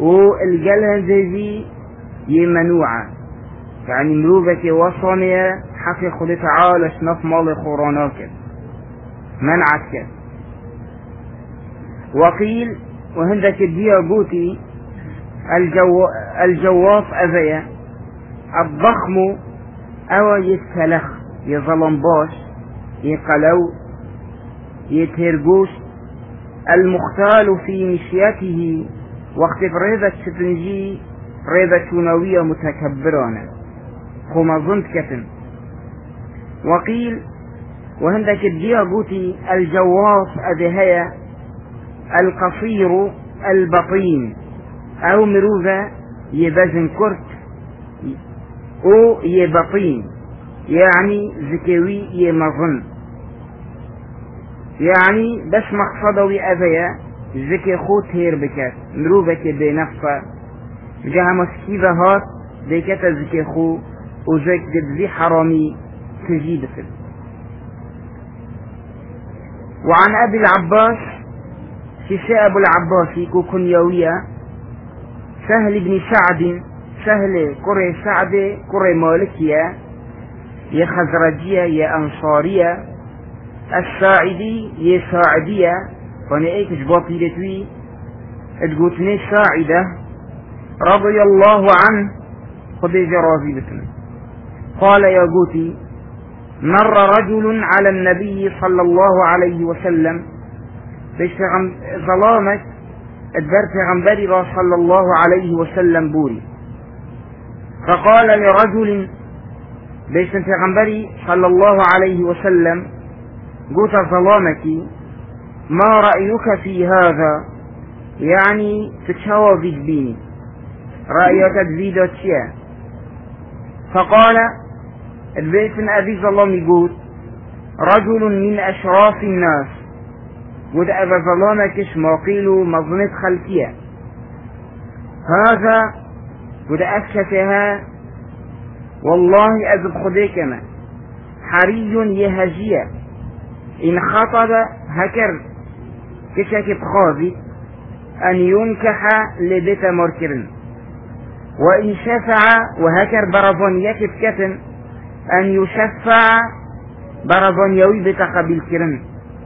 والقلها زي يمنوعة، يعني مروبك وصنية حقي خد تعالى شنف مال خوراناك منعك. وقيل وهندك الديا قوتي الجواف أذية الضخم أو يتسلخ يظلمباش يقلو يتهرقوش المختال في مشيته وقت فريضة شتنجي ريضة شونوية متكبرانة خما ظنت كتن. وقيل وهندك الديا قوتي الجواف أذية القصير البطين أو مروذة يبزن كرت أو يبطين يعني زكوي يمظن، يعني بس مقصدوي أذية زكي خوت هير بكات مروذة بنفسه جاها مسكيبة هات بكات زكي خو وزك جدزي حرامي تجيب فيه. وعن أبي العباس شيشاء أبو العباس كنيوية سهل بن سعد، سهل قري سعد قري مالكية يا خزرجية يا أنصارية الساعدي يا ساعدية فانا ايكش باطيلتوي اتقوتني ساعدة رضي الله عنه خذي جرازي بسم. قال يا قوتي مر رجل على النبي صلى الله عليه وسلم ظلامك ادبرت غنبري صلى الله عليه وسلم بوري، فقال لرجل بيش انت غنبري صلى الله عليه وسلم قوت ظلامك ما رأيك في هذا، يعني تتشوى بجبيني رأيك تزيد تشيا. فقال البيت من أبي ظلام يقول رجل من أشراف الناس قد أبا ظلامك شماقيل مظنة خلفية هذا قد أكشفها والله أذب خديكنا حري يهجية إن خطب هكر كشك بخاذي أن ينكح لبيت مركرن، وإن شفع وهكر برضان يكب كتن أن يشفع برضان يوي بتقبل كرن.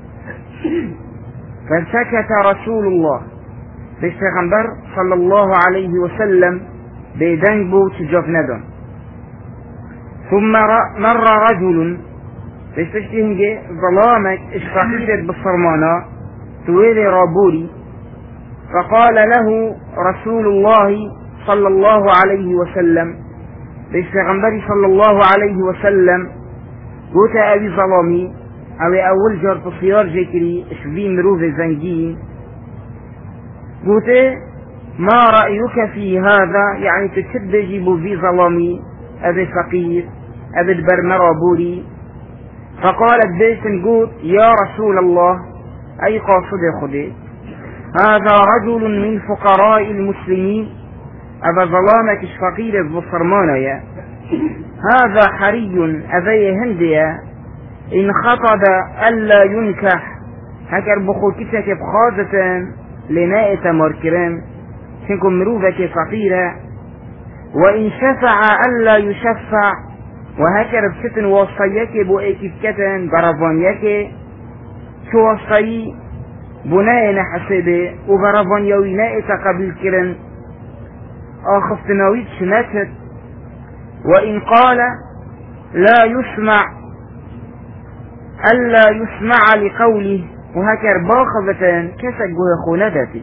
فسكت رسول الله بالشغنبر صلى الله عليه وسلم بيدنبو تجوف ندم. ثم مر رجل بيستشتهنجي ظلامك اشفقيدت بالصرمانة تويلي رابوري، فقال له رسول الله صلى الله عليه وسلم بالشغنبر صلى الله عليه وسلم قوت أبي ظلامي أو أول جار تصيار جيكري شبي مروف زنجين قوت ما رأيك في هذا، يعني تتشد جيبو في ظلامي أبي فقير أبي البرمرة بوري. فقالت بيت قوت يا رسول الله أي قاصد خدي هذا رجل من فقراء المسلمين أبا ظلامك فقير الظفرمانية هذا حري أبي هندية إن خطب ألا ينكح هكر بخوتك بخاذة لنائة مركران شنكم مروفك فقيرة، وإن شفع ألا يشفع وهكر بستن وصيك بوئيك كتن برفانيك شو وصي بناء حسبه وبرفان يويناء تقبل كرن آخفت نويت شنكت. وإن قال لا يسمع ألا يسمع لقوله وهكر باخذة كسجه خندتي.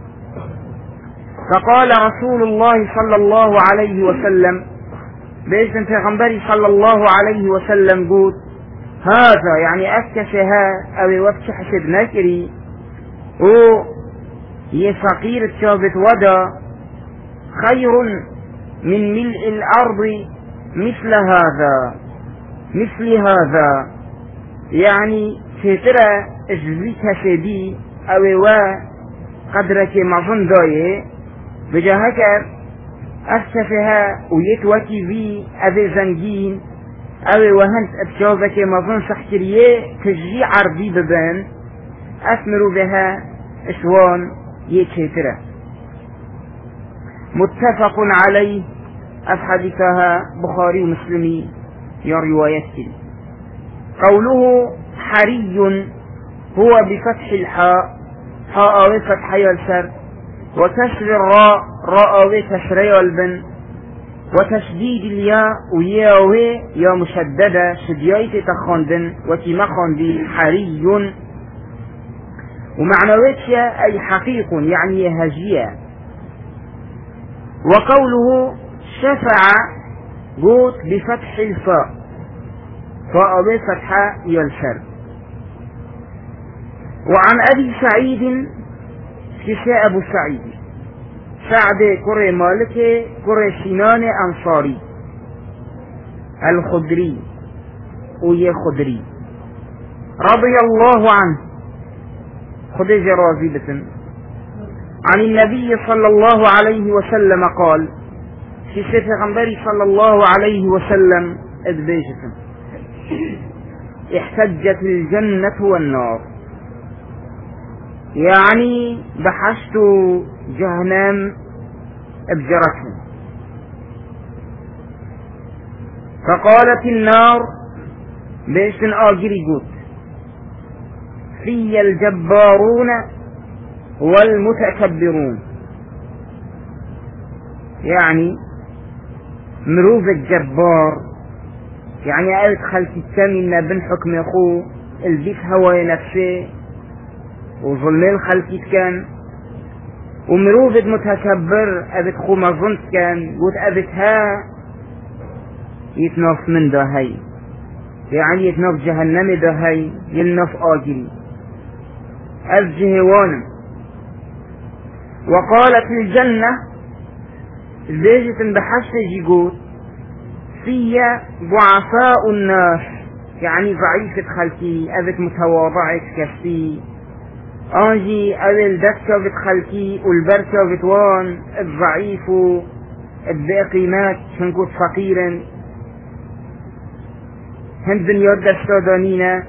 فقال رسول الله صلى الله عليه وسلم بإذن پیغمبري صلى الله عليه وسلم قول هذا يعني أكشها أو وقت حسب نكري او يفقير الشابت ودا خير من ملء الأرض مثل هذا يعني تترى اجزيتها شدي او قدرك مظن دايه بجاهك أكشفها ويتوكي في أبي زنجين أو وهنت أبشوفك مظن سحكريه تجي عربي ببان أثمروا بها إشوان يتشترى. متفق عليه أحاديثها بخاري ومسلمي يا روايته. قوله حري هو بفتح الحاء، حاء فتح يلسر، وكسر الراء، راء كسر يلبن، وتشديد الياء وياوي يا مشددة شديايت تخندن وكما خندي حري، ومعنويتها أي حقيق يعني هجية. وقوله شفع قوت بفتح الفاء، فاء فتح يلسر. وعن أبي سعيد كساء أبو سعيد سعد كري مالك كري سنان أنصاري الخدري ويا خدري رضي الله عنه خديجة راضية عن النبي صلى الله عليه وسلم قال في پیغمبری صلى الله عليه وسلم ادبيجة احتجت الجنة والنار، يعني بحثت جهنم ابجرتهم. فقالت النار بيشن آجري قوت في الجبارون والمتكبرون، يعني مروف الجبار، يعني قالت خلتي التامنة بن حكم اخوه البيت هواي نفسه وظلمين خلتي كان، ومروف متكبر ابت خو ما ظنت كان قلت ابتها يتنف من دهي، يعني يتنف جهنم دهي يلنف آجري الجهوان. وقالت الجنة ليجت بحث يقول في ضعفاء الناس، يعني ضعيفة خلقي أبت متواضعة كفي أنجي أبل دكة بتخلقي والبركة بتوان الضعيف الباقيمات شنكوت فقيرا هند يرد السودانين.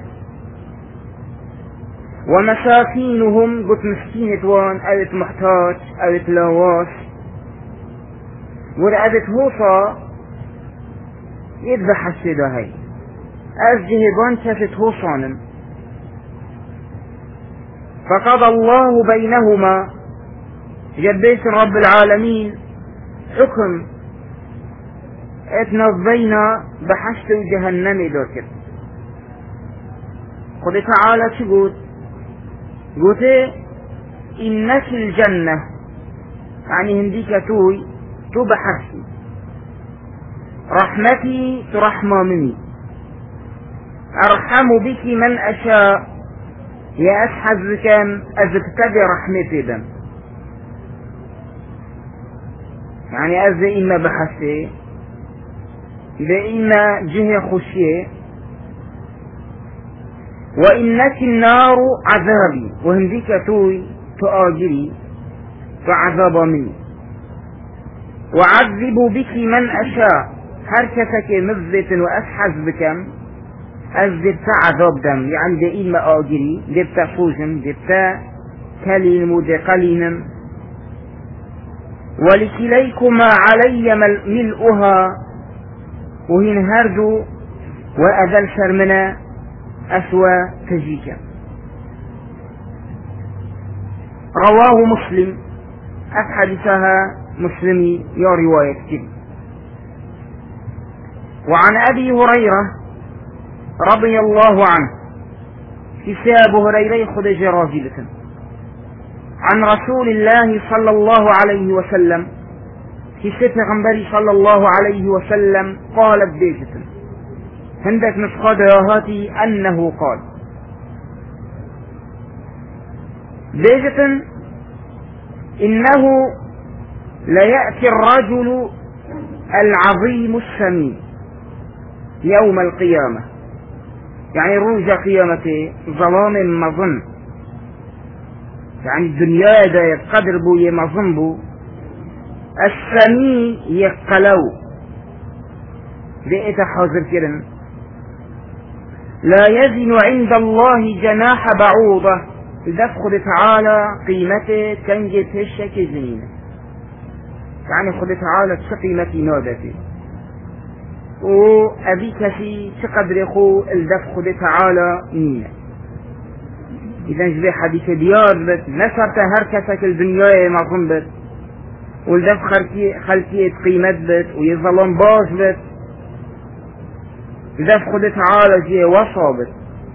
ومساكينهم قلت مسكينة وان أبت محتاج أبت لواس ورأبت هوصا يذبح السيدة هاي أزجهبان شافت هوصانا. فقضى الله بينهما جبيت رب العالمين حكم اتنظينا بحشت جهنم دوكر. قد تعالى تقول قلت إنك الجنة، يعني هنديك توي تو بحرسي رحمتي ترحمى مني، أرحم بك من أشاء، يا أسحب بكم أزبتدي رحمتي دم، يعني أزي إما بحسي بإما جهة خشية. وإنك النار عذابي، وهنديك توي تؤاجري فعذاب مني، وعذب بك من أشاء، حركتك مذت وأسحز بكم أزدت عذاب دم، يعني دي إما آجري دبتا فوجم دبتا كليم ودي قلينم. ولكليكما علي ملؤها، وهن هردو وأذل شرمنا أسوى تجيكا. رواه مسلم أحدثها مسلمي يا رواية كده. وعن أبي هريرة رضي الله عنه كتاب هريرة خدج راجلة عن رسول الله صلى الله عليه وسلم كتاب غنبري صلى الله عليه وسلم قالت بيجة هندك نسخة هاتي أنه قال بيجة إنه ليأتي الرجل العظيم السمين يوم القيامة، يعني رجع قيامته ظلام مظن، يعني الدنيا دا يقدر بو يمظن بو السمين يقلو لقيت حاضر كرن لا يزن عند الله جناح بعوضة، دفخل تعالى قيمته تنجد هشك زنينة، يعني خد تعالى چه قيمتي نادته و أبي كسي چقدر خو الدف خد تعالى نية إذا جبه حديث ديار بت نشرت هر كسك الدنيا معظم بت والدف خلقية قيمت بت ويظلم باش بت الدف خد تعالى جيه وصا بت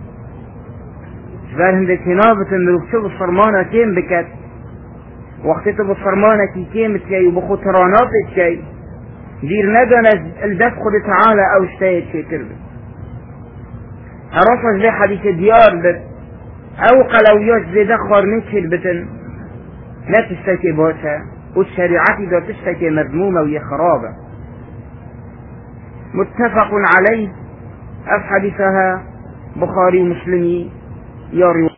جبال هندك هنابت مروف شو بصرمانة كيم بكت وقتی بصرمانة كيم بتكي وبخو ترانات بتكي دير ندن الدف خد تعالى او اشتايت شي تربت هرصج لي حديث ديار بت او قلويات زي دخور نكهل بتن لا تشتكي باشا والشريعة دا تشتكي مذمومة وهي خرابة متفق عليه حديثها بخاري مسلمي يروي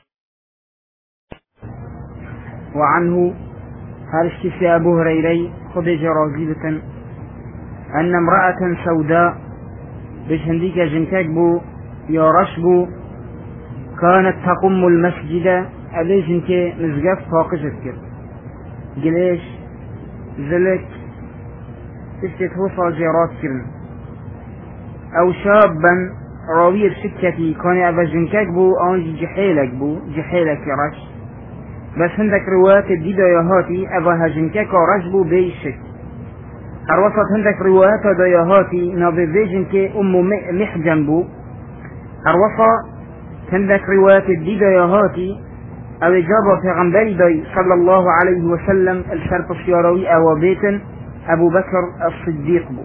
وعنه هرشتي أبو هريري خدج رازيبة أن امرأة سوداء بشهنديك جنكاك بو يارشبو كانت تقم المسجد أبي جنكي مزقف فاقشت كر قليش زلك تستوصل جيرات كرن أو شابا راوي بسكتي كان أبا جنكاك بو أنجي جحيلك رش بس هندك روايات الديدا يهاتي أبا هجنكاك رشبو بيشك الوسط هندك روايات دياهاتي نابي بيجنكي أم محجن بو الوسط هندك روايات الديدا يهاتي أو إجابة في غنبري داي صلى الله عليه وسلم الشرط الشياروي أو بيتن أبو بكر الصديق بو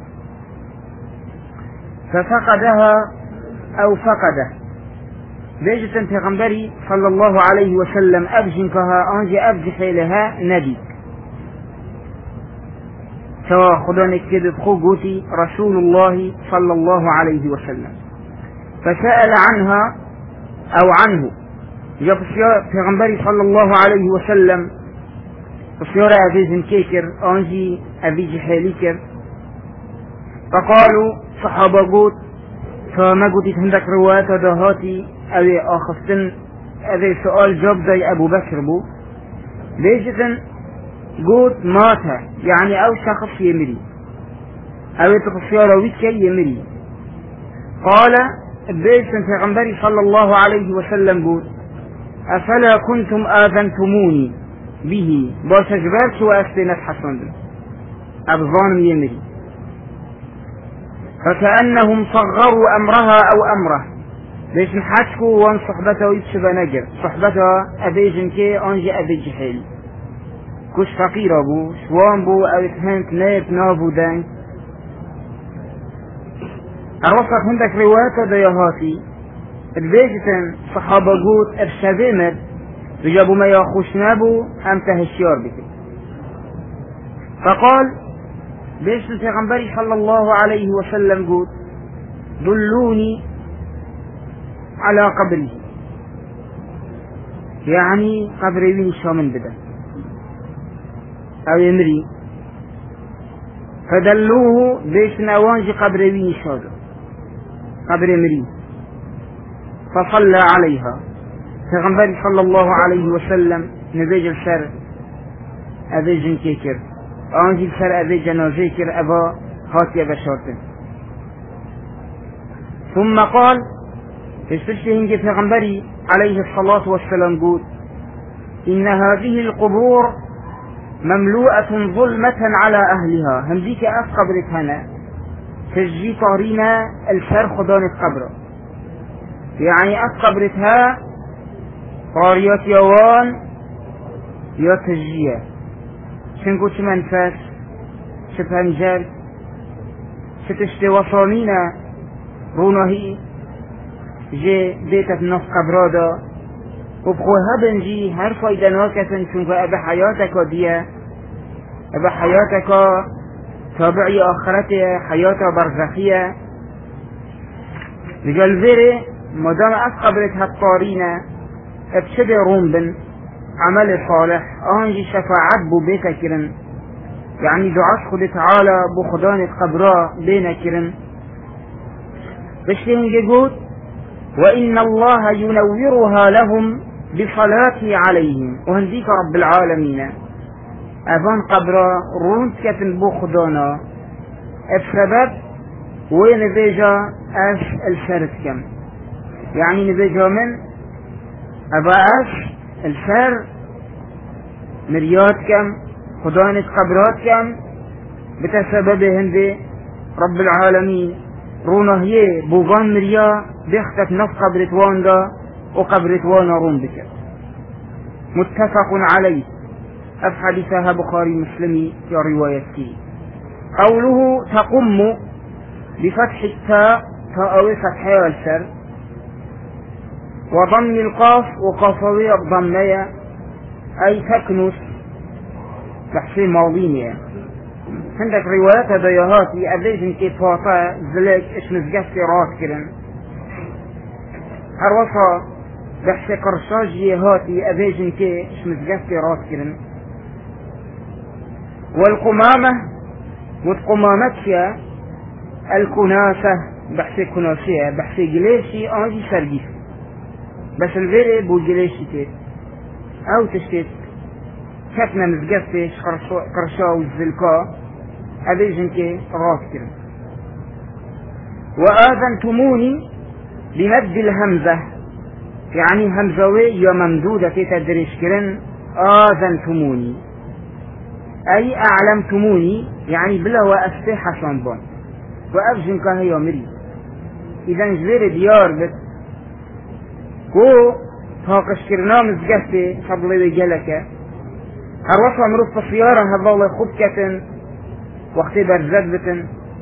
ففقدها أو فقده بيجة في غنبري صلى الله عليه وسلم أبجنكها أنجي أبجحي لها نبي سواء خدانك كده قوتي رسول الله صلى الله عليه وسلم فسأل عنها أو عنه جاء في غنبري صلى الله عليه وسلم بصيارة أبي زنكيكر أنجي أبي جحيليكر فقالوا صحابة قوت فما قلت عندك روايات دهاتي أبي آخفتن أبي سؤال جاب داي أبو بكر بو ليجتن قلت مات يعني أو شخص يمري أو تفسير ويكي يمري قال بيجتن في غنبري صلى الله عليه وسلم قلت أفلا كنتم آذنتموني به باش جبرت وأستنت حسن أبظان يمري فكأنهم صغروا أمرها أو أمره ليش نحكوا وان صحبته يتشبه نجر صحبته أبي جنكي أنجي أبي جحيل كش فقير أبو شوان بو أو اتهنت نيت نابو دان الوسط عندك روايات ديهاتي البيجتن صحابة قوت ارشابيمر بجابوا ما ياخوش نابو أم تهشيار بك فقال بيش الفيغنبري صلى الله عليه وسلم قوت دلوني على قبره يعني قبري وين شو من بدا أو يمري فدلوه بيش نوانجي قبري وين شو قبر يمري فصلى عليها فيغنبري صلى الله عليه وسلم نبيج الشر أبي جنكيكر أنجي الشر أبي جنازيكر أبا هاتي أبا شارتن ثم قال فاستشهنج فيغنبري عليه الصلاة والسلام قول إن هذه القبور مملوءة ظلمة على أهلها همزيك أفقبرت هنا تجي طارينا الشر خدان القبر يعني أفقبرتها طاريات يوان يا تجية شنقو شمنفاس شفنجر شتشتي وصانينا رونهي جي بيتت نص قبرادا وبخوها بنجي هر فايدة ناكسن چونك أبا حياتك ديا أبا حياتك تابعي آخرته حياة برزخية رجال فيري مدام أفقبرت هالطارينة ابشد روم بن عمل صالح آنجي شفاعت بو بيتا كرن يعني دعاش خد تعالى بو خدانة قبرا بينا كرن بشتين جيقود وإن الله ينورها لهم بصلاته عليهم وهنديك رب العالمين افان قبرا روند كتن بو خدانا بسبب وين نبيجا اش الشرط كم، يعني نبيجا من ابا اش الشر مريات كم خدانة قبرات كم بتسبب هندي رب العالمين رونا هي بوغان مريا بيختت نف قبرت واندا وقبرت وانا رون بك. متفق عليه حديثها بخاري مسلمي في روايته. قوله تقم بفتح التاء تاء فتحها السر وضم القاف وقافوية بضمية أي تكنس تحسين ماضينية. عندك روايات ديهاتي أبيجن كي فاطا زلك إش نزقفي راس كرن هروصا بحث قرشاج يهاتي أبيجن كي إش نزقفي راس كرن. والقمامة متقمامتها الكناسة بحث كناسية بحث جليشي آنجي سرقيف بس الفيري بو جليشي تيت أو تشتيت كتنا مزقفتش قرشا والزلكا أبيجن كي راس كرن. وآذنتموني بمد الهمزة يعني همزوية ممدودة تدريش كرن آذنتموني أي أعلمتموني يعني بلا وأستيحة شامبون وأبجن كهي مري. إذا جبير ديار بس كو تاقش كرنا مزقفتي فضلي بجلك هروصا مروف السيارة هذا خبكة وقت برزد بتن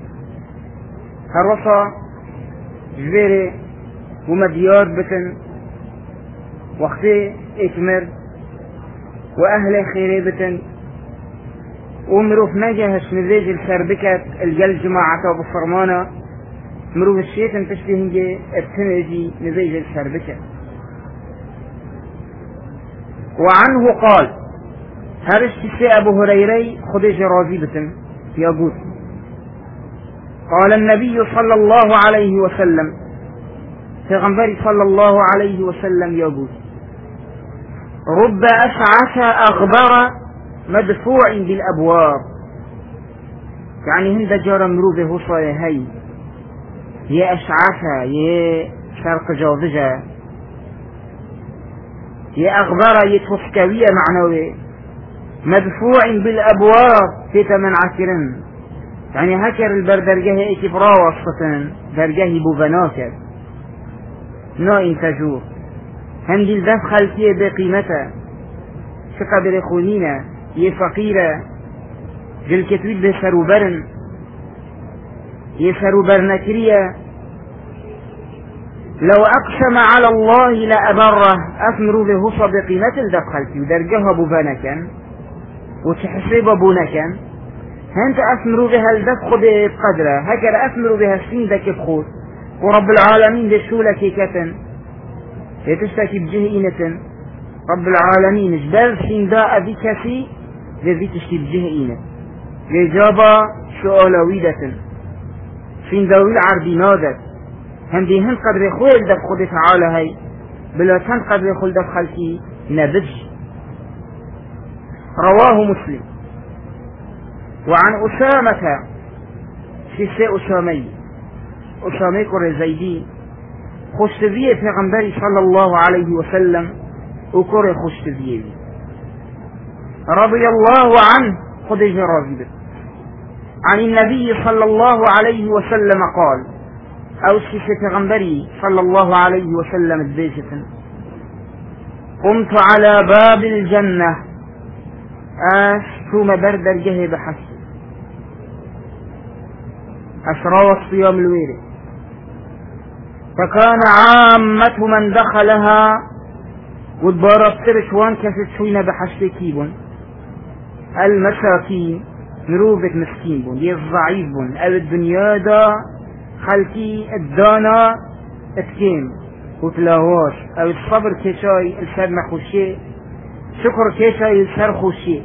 هروصا جبيري ومديار بتن وقت اكمر واهل خيري بتن ومروف نجهش نزيج السربكة الجل جماعة وبفرمانة مروف الشيطان تشتهنجي ابتنجي نزيج السربكة. وعنه قال هرشت أبو هريري خديج راضي بتن يقول قال النبي صلى الله عليه وسلم پیغمبر صلى الله عليه وسلم يقول رب أشعث أغبر مدفوع بالأبواب يعني هند جار مروبه هصايا هي أشعث هي شرق جاوزجة هي أغبر يتفسكوية معنوي مدفوع بالأبواب تيتا من عكرن يعني هكر البردرجه ايكي براوصة درجه بوبناكر نا انتجور هندي الدف خلقية بقيمته شقدر خونينة يفقيرة جل كتويد بسروبرن يسروبرنكرية لو أقسم على الله لأبره أثمروا به بقيمة الدف خلقي ودرجها بوبناكا وتحسب بونكا هنت أثمروا بها الدف خد بقدره هكذا أثمروا بها السين دك بخوت ورب العالمين دشولة كيكة يتشتكي بجهئينة رب العالمين جبال سين داء بكسي ذي تشتي بجهئينة لجابا سؤالويدة سين داوي عربي نادت هندي هن قدر خويل دف خد تعالى هاي بلا كان قدر خل دف خلقي نبج. رواه مسلم. وعن أسامة في أسامي كر زيدي خشتبية في غنبري صلى الله عليه وسلم وكر خشتبية رضي الله عنه خديجة راضي عن النبي صلى الله عليه وسلم قال أو في غنبري صلى الله عليه وسلم البيشة قمت على باب الجنة ثم برد الجهة بحسي أشراء الصيام الويري فكان عامة من دخلها والبارة ترشوان كسد شوينة بحسي كيبون المساكين مروبة مسكين بون دي الضعيف بون أو الدنيا دا خلقي الدانا اتكيم وتلاواش أو الصبر كيشاي السر مخوشي شكر كيشاي السر خوشي.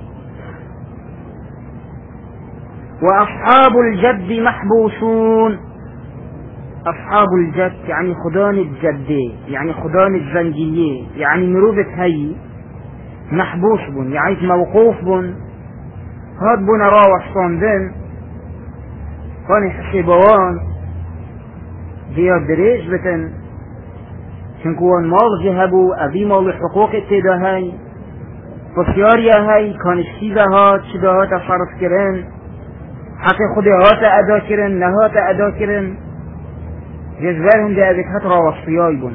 وأصحاب الجد محبوسون أصحاب الجد يعني خدان الجدي يعني خدان الزنجية يعني مروبة هاي محبوس بن يعني موقوف بن هاد بونا را وستاندن کانی حسیبوان زیاد دریج بتن چنکوان مال جهبو ابی مال حقوق اتدا هاي بسیاری هاي کانشتیده ها چده ها تصرف کرن حق خودی ها تا ادا کرن نه تا ادا کرن جزبر هم ده ابکت را وصفیای بون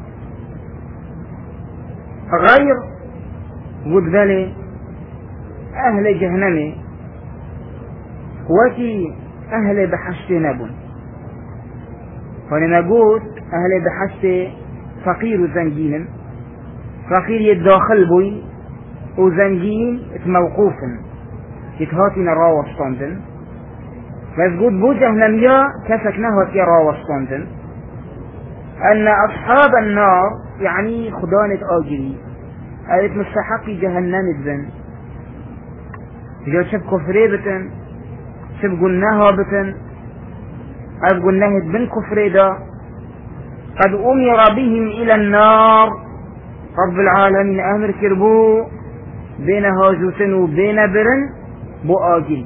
غیر بود بله اهل جهنم وكي اهل بحشت نبون فلما قلت اهل بحشت فقير وزنجين فقير يتداخل بوي وزنجين موقوفا يتهاتين الراوة ستاندن بس قلت بو جهنمية كفك نهوت يا راوة ستاندن ان اصحاب النار يعني خدانة اجري قالت مستحقي جهنم الذن جو شب كفري بتن شب قلناها بتن قد قلناها بن كفري دا قد أمر بهم إلى النار رب العالمين أمر كربو بين هاجوتن وبين برن بو آجل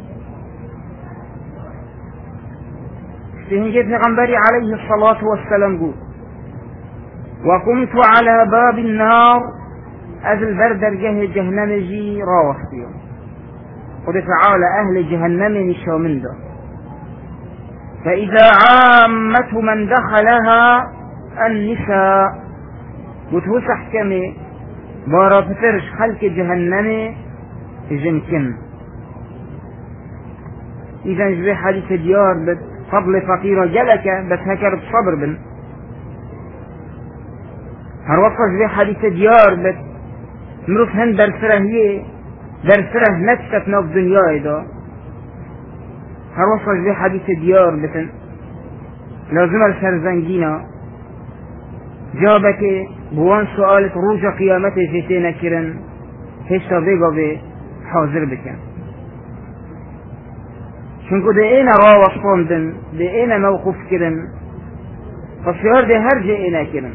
سهنجت نغنبري عليه الصلاة والسلام قول وقمت على باب النار أذل بردر جه جهنم جي راوحتيهم قل تعالى أهل جهنم نشو من ده فإذا عامة من دخلها النساء وتوسح كمي بارا فترش خلق جهنم جنكن إذا جبه حديث ديار بفضل فقيرة جلك بس هكر بصبر بن هروصف جبه حديث ديار بس مروف هن درسره درسره نفسك نوف دنياي دا هروصف جبه حديث ديار بسن لازم الشرزنجينا جابك بوان سؤالة روج قيامته جتين كرن هشتا بيقا بي حاضر بكن شنكو دي اينا راوة صندن دي اينا موقف كرن فالشهر دي هرج اينا كرن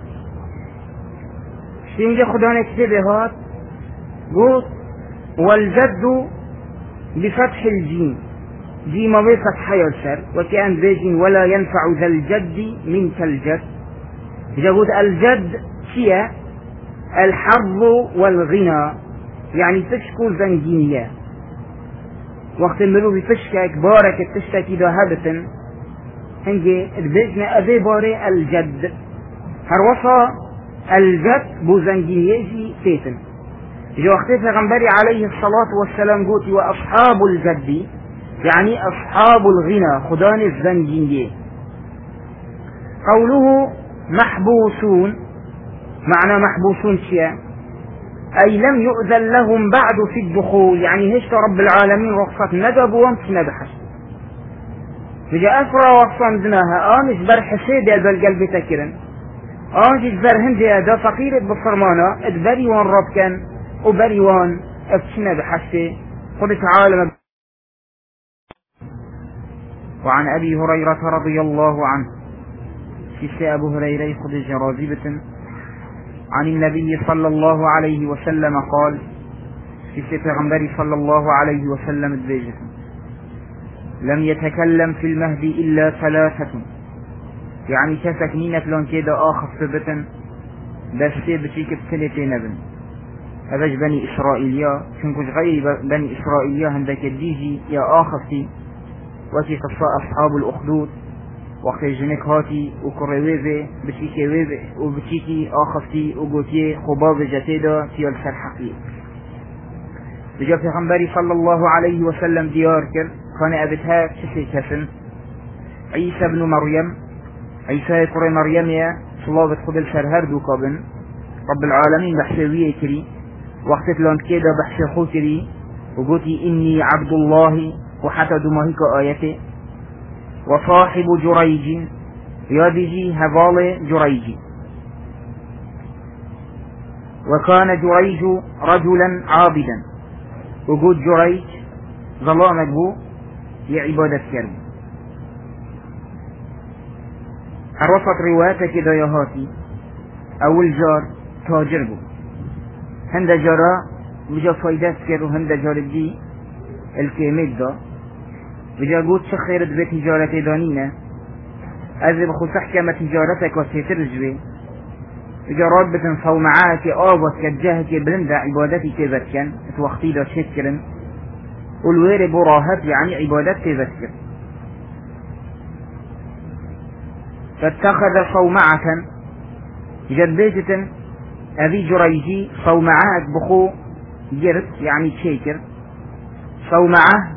شتينجي خدانا كتبه هات قلت والجد بفتح الجيم جيم بفتح يسر وكأن بيجين ولا ينفع ذا الجد منك الجد جاءت الجد هي الحظ والغنى يعني تشكو زنجينية وقت الملو بتشكى كبارك تشتكي ذهبة هنجي البيجنا أذي باري الجد هروصا الجد بو زنجينية سيتن جو وقت پیغمبر عليه الصلاة والسلام قوتي وأصحاب الجد يعني أصحاب الغنى خدان الزنجينية قوله محبوسون معنى محبوسون شيء أي لم يؤذن لهم بعد في الدخول يعني هشت رب العالمين رخصة ندب وانت ندحش فجاء أسرى وصندناها آنش برحسيد يدل قلبي تكرن آنش برهندي هذا فقير بصرمانا ادبري وان رب كان وبري وان افتشنا بحشي قل تعالى وعن أبي هريرة رضي الله عنه في أبو هريرة خذ جرازبة عن النبي صلى الله عليه وسلم قال في پیغمبر صلى الله عليه وسلم الدجة لم يتكلم في المهدي إلا ثلاثة يعني كسكنين فلان كده آخر ثبتا بس بشيك بسنتين ابن هذاش بني إسرائيليا شنكوش غير بني إسرائيليا هندك الديجي يا آخفتي وكي قصة أصحاب الأخدود وقت جنك هاتي وكرويزي بشيكي ويزي وبشيكي آخفتي وقوتي خباب جتيدا تيال سرحقي بجا پیغمبری صلى الله عليه وسلم ديار كر كان أبتها شسي كسن عيسى بن مريم عيسى كري مريم يا صلابت قبل شرهر دو قابن رب العالمين بحشوية كري وقت لان كده بحش خوتري وقوتي إني عبد الله وحتى دماهيك آيته وصاحب جريج يادجي هبال جريج وكان جريج رجلا عابدا وقود جريج ظلامك بو يعبادة كرم عرفت رواياتك كده يا هاتي أول جار تاجر بو هند جارا بجا فايدات كر وهند جار دي الكيميد ده بجا قوت شخيرت بتجارة دانينا أذي بخصح كما تجارتك وسيترج بي بجا رابطن صومعاك آبوت كجاهك بلند عبادتي تذكن اتوقتي دا شكرا والوير براهب يعني عبادت تذكر فاتخذ صومعة جد بيتة أبي جريجي صومعات بخو جرت يعني تشيكر صومعة